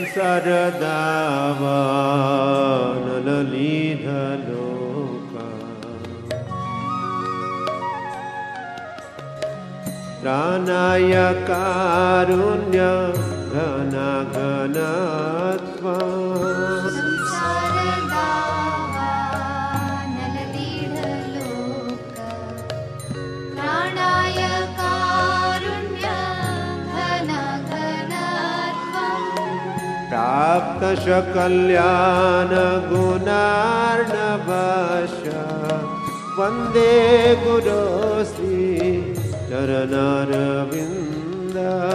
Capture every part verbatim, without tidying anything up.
संसारदावानललीधलोका प्राणाय कारुण्य घन घनत्वा प्राप्त सकल्यान गुणार्णवश्च वन्दे गुरो श्री चरणारविन्द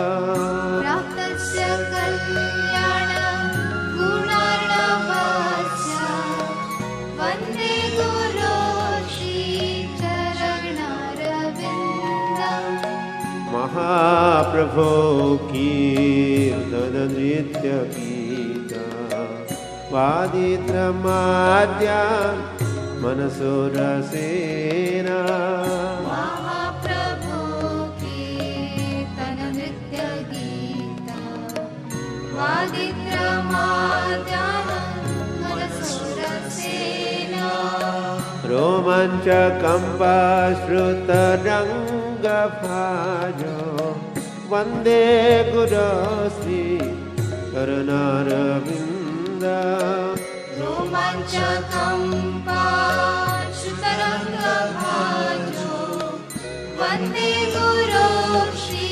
महाप्रभो कीर्तन नृत्य गीता वादित्रमाद्या मनसो रसेना महाप्रभो कीर्तन नृत्य गीता वादित्रमाद्या मनसो रसेना रोमाञ्चकम्पाश्रुतरङ्गभाजो वन्दे गुरो श्री चरणारविन्द रोमाञ्चकम्पाश्रुतरङ्गभाजो वन्दे गुरो श्री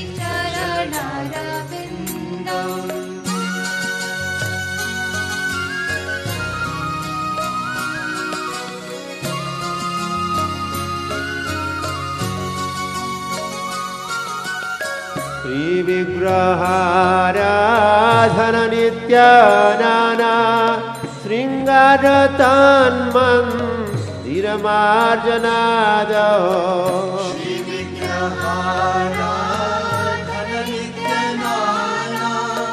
चरणारविन्दम् श्रीविग्रहाराधन नित्यानाना शृङ्गारतान्मन्दिरमार्जनादो श्रीविग्रहाराधन नित्यानाना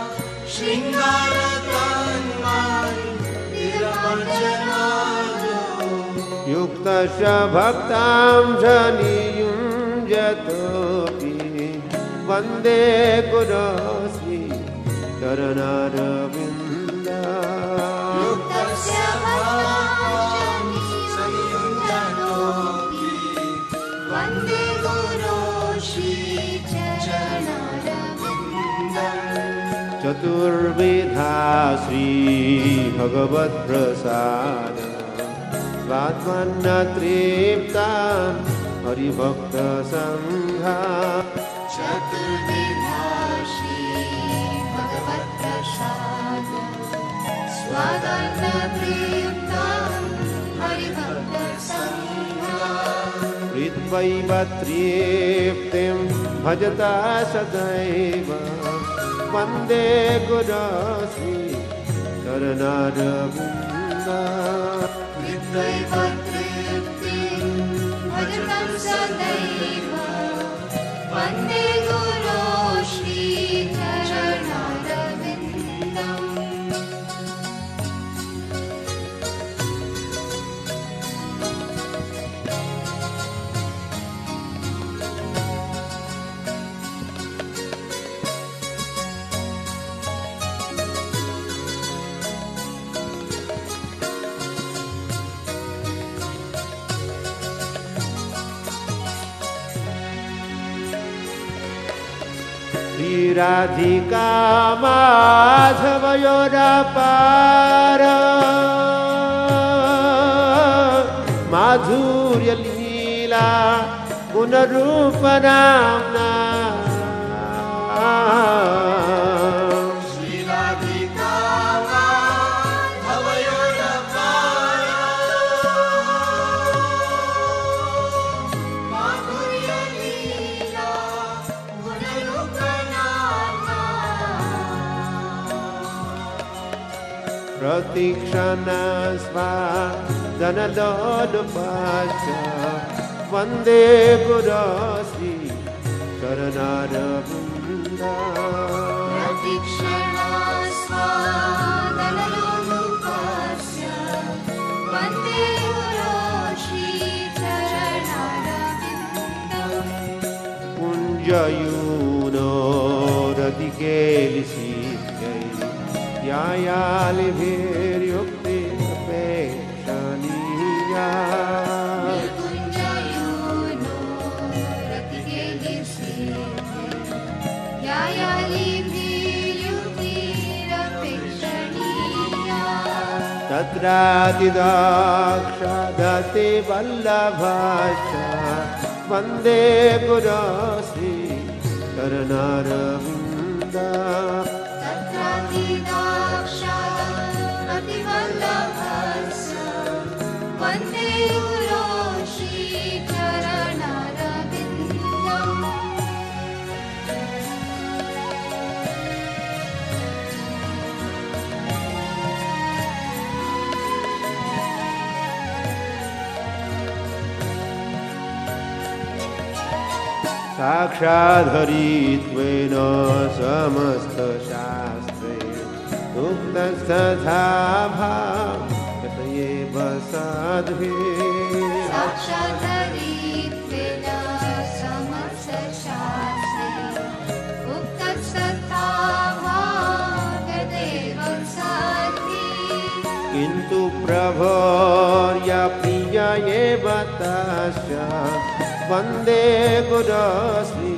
शृङ्गारतान्मन्दिरमार्जनादो युक्तस्य भक्तांश नियुञ्जतोऽपि वन्दे गुरो श्री चरणारविन्द युक्तस्य भक्तांश नियुञ्जतोऽपि वन्दे गुरो श्री चरणारविन्दम् चतुर्विधा श्री भगवत्प्रसाद स्वात्मन्न तृप्तान् हरिभक्त संघा चतुर्विधा श्री भगवत्प्रसाद स्वात्मन्न तृप्तान् हरिभक्त संघा हृद्वैव तृप्तिं भजता सदैव वन्दे गुरो श्री चरणारविन्द हृद्वैव तृप्तिं भजतं सदैव वन्दे गुरो श्री चरणारविन्दम् श्रीराधिका माधवयोरापार माधुर्य लीला गुणरूपनाम्ना श्रीराधिका माधवयोरापार माधुर्य लीला गुणरूपनाम्ना प्रतीक्षण स्वादनलोलुपाश्च वन्दे गुरो श्री चरणारविन्द प्रतीक्षण स्वादनलोलुपाश्च वन्दे गुरो श्री चरणारविन्दम् कुञ्जयूनो रतिकेलिसीत्यै यायालिभिर्युक्तिरपेक्षणीया निर्गुञ्जयोनो रतिकेलिसिते यायालिभिर्युक्तिरपेक्षणीया तत्रातिदाक्षादति वल्लभाश्च वन्दे गुरोश्री चरणारविन्दा तत्रातिदाक्षादतिवल्लभस्य वन्दे गुरो श्रीचरणारविन्दम् साक्षाद्धरित्वेन समस्तशास्त्रे उक्तस्तथा भावयेव साध्वे साक्षाद्धरित्वेन समस्तशास्त्रे उक्तस्तथा भावयेव साध्वे किन्तु प्रभोर्या प्रिय एव तस्य वन्दे गुरोश्री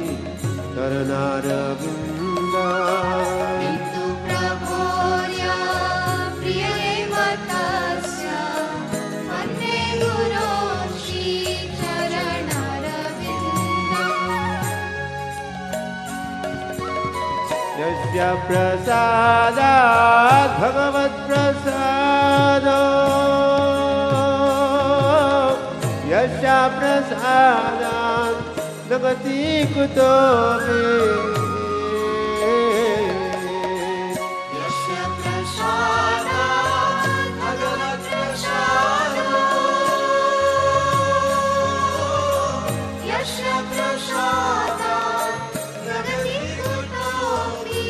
चरणारविन्दा किन्तु प्रभोर्या प्रिय एव तस्य वन्दे गुरो श्रीचरणारविन्दम् यस्य प्रसादात् भगवत्प्रसादो यस्य प्रसादात् जगति कुतोऽपि यस्य प्रसादात् भगवत्प्रसादो यस्य प्रसादात् जगति कुतोऽपि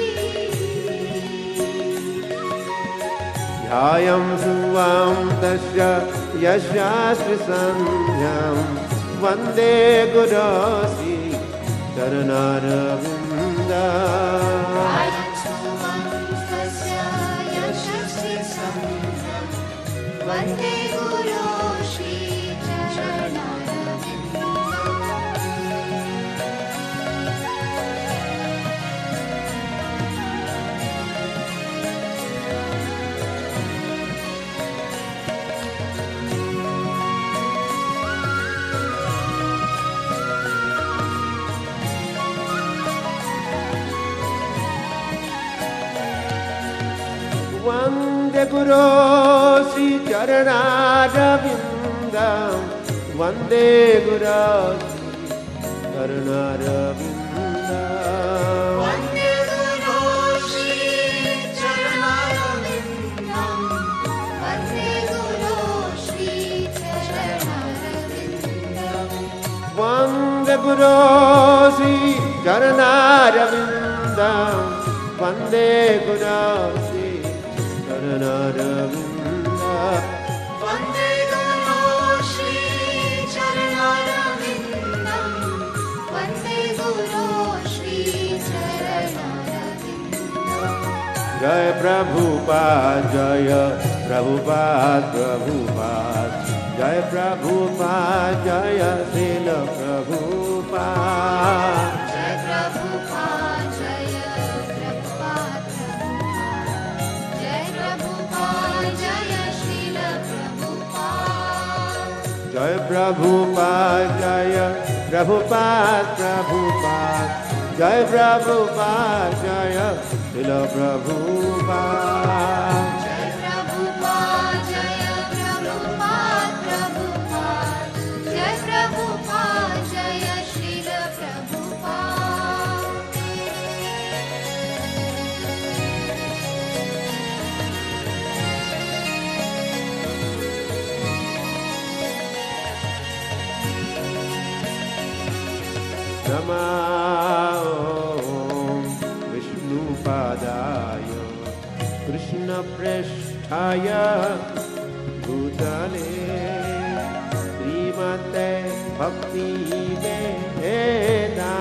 ध्यायं सुवां तस्य यशास्त्र संध्यां वन्दे गुरोश्री चरणारविन्दा वन्दे गुरो वन्दे गुरो श्रीचरणारविन्दं वन्दे गुरो श्रीचरणारविन्दं वन्दे गुरो श्रीचरणारविन्दं वन्दे गुरो श्रीचरणारविन्दं वन्दे गुरो श्रीचरणारविन्दं वन्दे गुरो श्रीचरणारविन्दं वन्दे गुरो श्रीचरणारविन्दं वन्दे गुरो श्रीचरणारविन्दम् जय प्रभुपाद जय प्रभुपाद प्रभुपाद जय प्रभुपाद जय श्रील प्रभुपाद जय प्रभुपाद जय प्रभुपाद जय प्रभुपाद जय श्रील प्रभुपाद जय प्रभुपाद जय प्रभुपाद प्रभुपाद जय प्रभुपाद जय श्रील प्रभुपाद जय प्रभुपाद जय प्रभुपाद प्रभुपाद जय प्रभुपाद जय श्रील प्रभुपाद नमो विष्णुपादाय कृष्णप्रेष्ठाय भूतले श्रीमते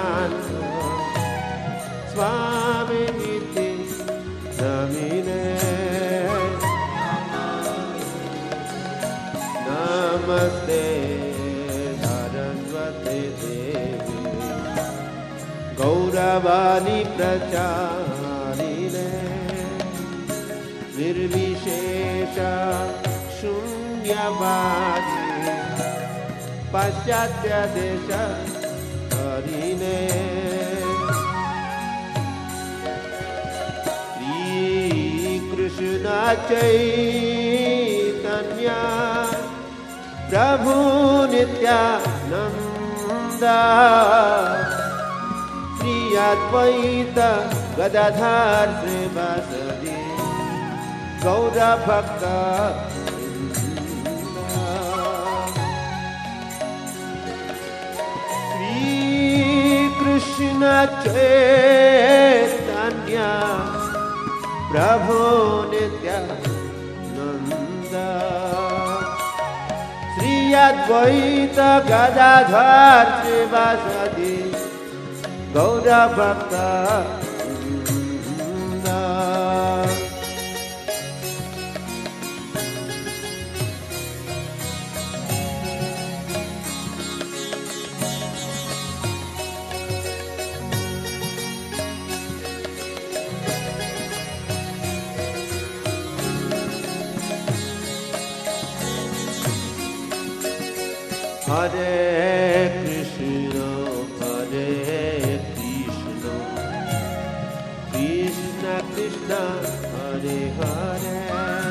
भक्तिवेदान्त स्वामिनिति नमिने सरस्वती देवी गौरवाणी प्रचारिणे निर्विशेष शून्यवादी पाश्चात्य देश हरिणे श्रीकृष्ण चैतन्य प्रभु नित्यानंद श्री अद्वैत गदाधर श्रीवासदि गौर भक्त श्रीकृष्ण चैतन्य प्रभु नित्यानंद श्री अद्वैत गदाधर श्रीवासदि गौर भक्त Hare Krishna, Hare Krishna, Krishna Krishna, Hare Hare,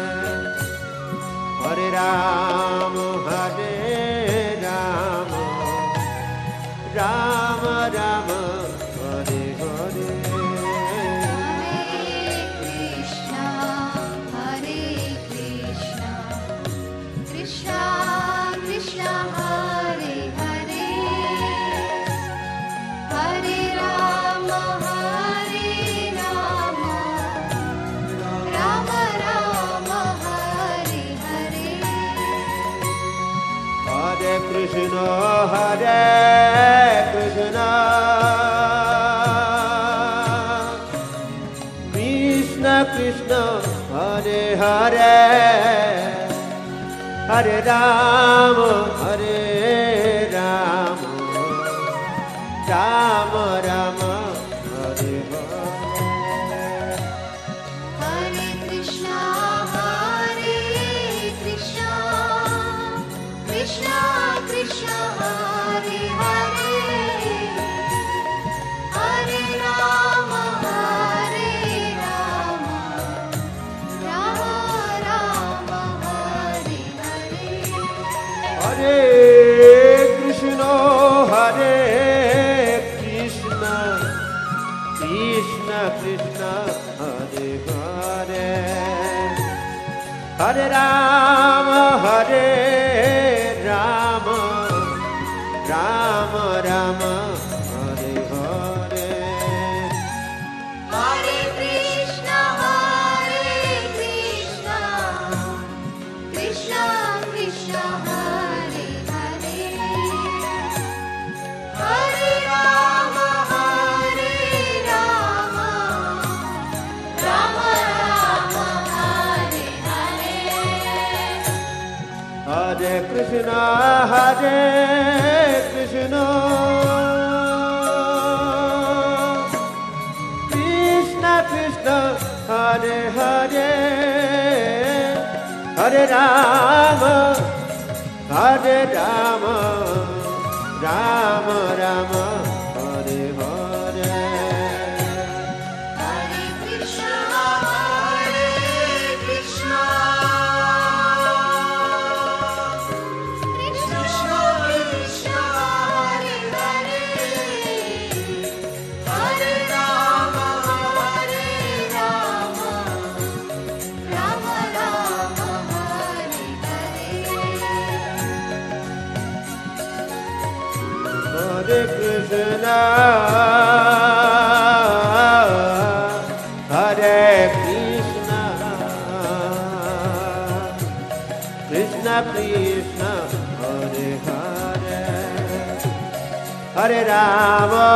Hare Rama, Hare Rama, Rama Rama, Hare Hare. Krishna, Hare Krishna, Krishna Krishna, Hare Hare, Hare Rama, Hare Rama, Rama Rama, Hare Hare. Hare Krishna, Hare Krishna, Krishna Krishna, Hare Hare, Hare Rama, Hare Rama, Rama Rama, Hare Hare. Hare Krishna, Hare Krishna, Krishna Krishna, Hare Hare, Hare Rama, Hare Rama, Rama Rama, Hare Hare. Hare Krishna, Hare Krishna, Krishna Krishna, Hare Hare, Hare Rama, Hare Rama, Rama Rama, Hare Hare. Hare Krishna, Hare Krishna, Krishna Krishna, Hare Hare, Hare Rama, Hare Rama, Rama Rama, Hare Hare. Hare Krishna, Hare Krishna, Krishna Krishna, Hare Hare, Hare Rama, Hare Rama, Rama Rama, Hare Hare. Hare Krishna, Hare Krishna, Krishna Krishna, Hare Hare, Hare Rama,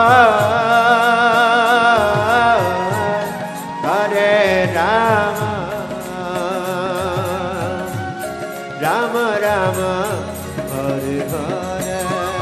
Hare Rama, Rama Rama, Hare Hare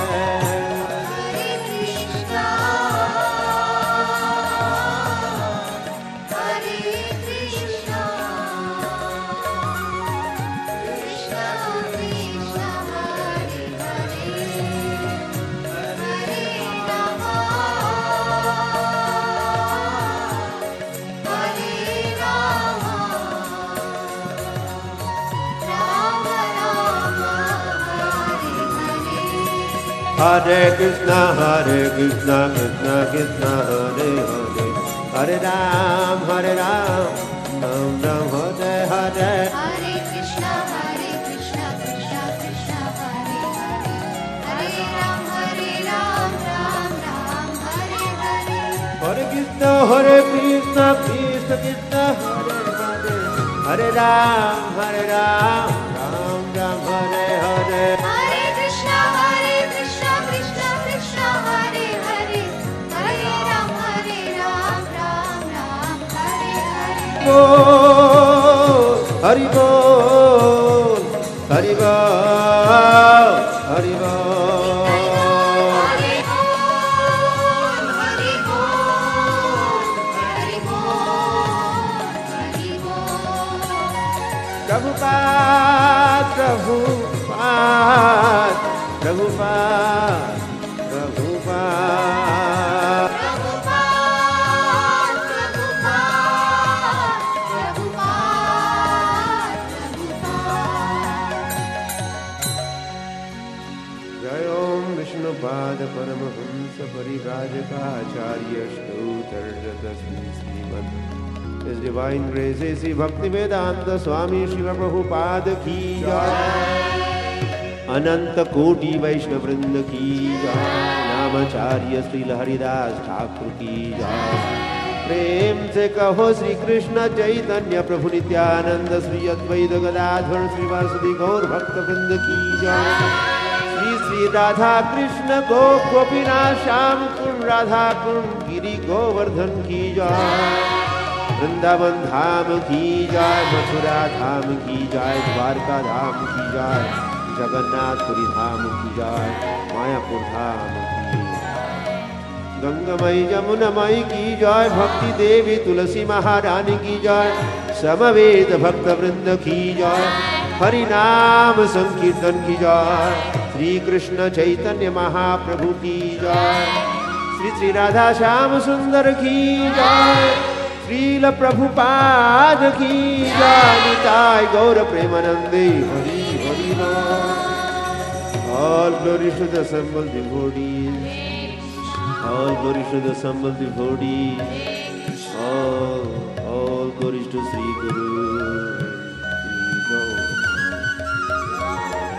Hare Krishna, Hare Krishna, Krishna Krishna, Hare Hare, Hare Ram, Hare Ram, Ram Ram, Hare Hare. Hare Krishna, Hare Krishna, Krishna Krishna, Hare Hare, Hare Ram, Hare Ram, Ram Ram, Hare Hare. Hare Krishna, Hare Krishna, Krishna Krishna, Hare Hare, Hare Ram, Hare Ram, Ram Ram, Hare Hare. Hare Krishna, Hare Krishna, Krishna Krishna, Hare Hare, Hare Ram, Hare Ram, Ram Ram, Hare Hare. Bol, Hari Bol, Hari Bol, Hari Bol. Hare Bol, Hare Bol, Hare Bol, Hare Bol. Prabhupada, Prabhupada, Prabhupada, Prabhupada. Prabhupada, Prabhupada, Prabhupada. Jai Om Vishnupada Paramahamsa Parivrajaka Acharya Stoutarjata Sri Srimad His Divine Grace Sri Bhaktivedanta Swami Srila Prabhupada Ki Jai अनंत कोटि वैष्णव वृंद की जय नामाचार्य श्री हरिदास ठाकुर की जय प्रेम से कहो श्री कृष्ण चैतन्य प्रभु नित्यानंद श्री अद्वैत गदाधर श्रीवासुदेव गौर भक्त वृंद की जय श्री श्री राधा कृष्ण गो गोपीनाथ श्याम कुंड राधा कुंड गिरी गोवर्धन की जय वृंदावन धाम की जय मथुरा धाम की जय द्वारका धाम की जय जगन्नाथपुरी धाम की जय मायापुर धाम की गंगामयी जमुनामयी की जय भक्ति देवी तुलसी महारानी की जय समवेत भक्त वृंद की जय हरि नाम संकीर्तन की जय श्री कृष्ण चैतन्य महाप्रभु की जय श्री श्री राधा श्याम सुंदर की जय श्रील प्रभुपाद की जय निताय गौर प्रेमानंदे हरि हरि बोल। All glory to the assembled devotees. All glory to the assembled devotees. All, all glory to Sri Guru. Sri Gaur.